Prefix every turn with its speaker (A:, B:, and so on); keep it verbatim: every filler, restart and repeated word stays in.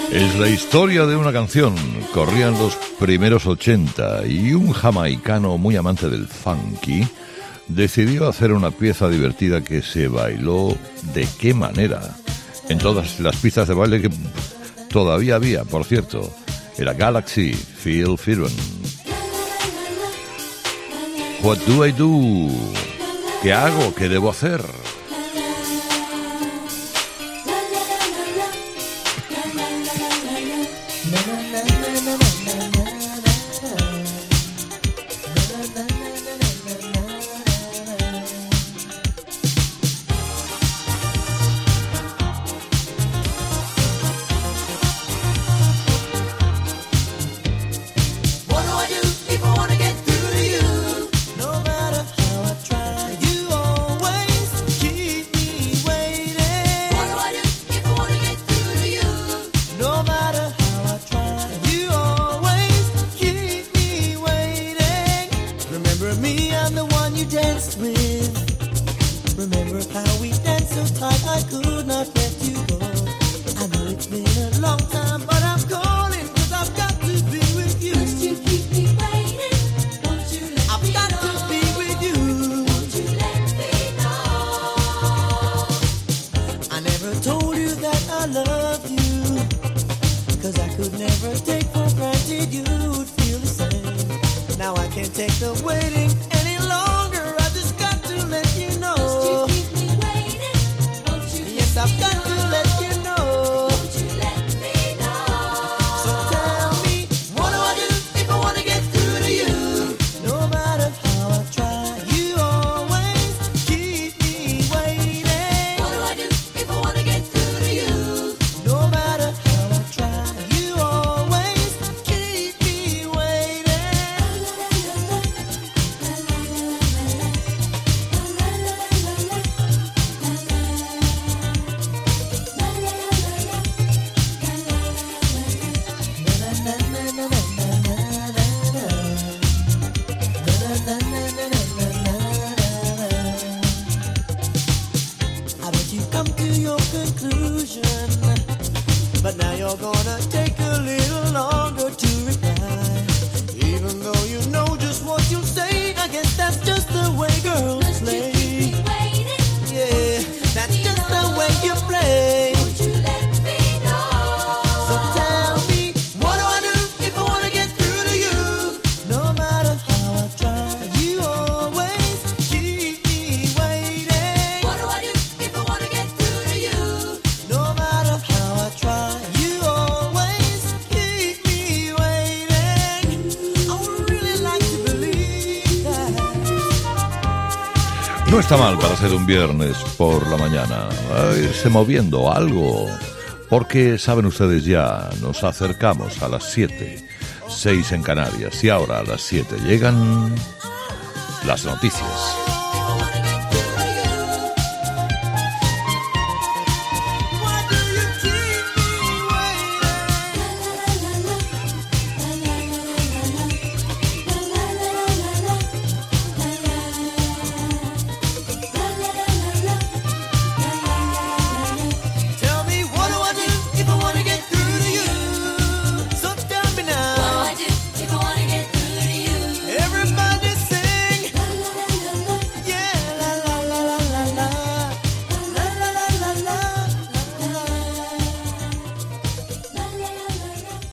A: Es la historia de una canción. Corrían los primeros ochenta y un jamaicano muy amante del funky decidió hacer una pieza divertida que se bailó de qué manera. En todas las pistas de baile que todavía había, por cierto. Era Galaxy, Phil Fearon. What do I do? ¿Qué hago? ¿Qué debo hacer? No está mal para ser un viernes por la mañana, a irse moviendo algo, porque saben ustedes ya, nos acercamos a las siete, seis en Canarias, y ahora a las siete llegan las noticias.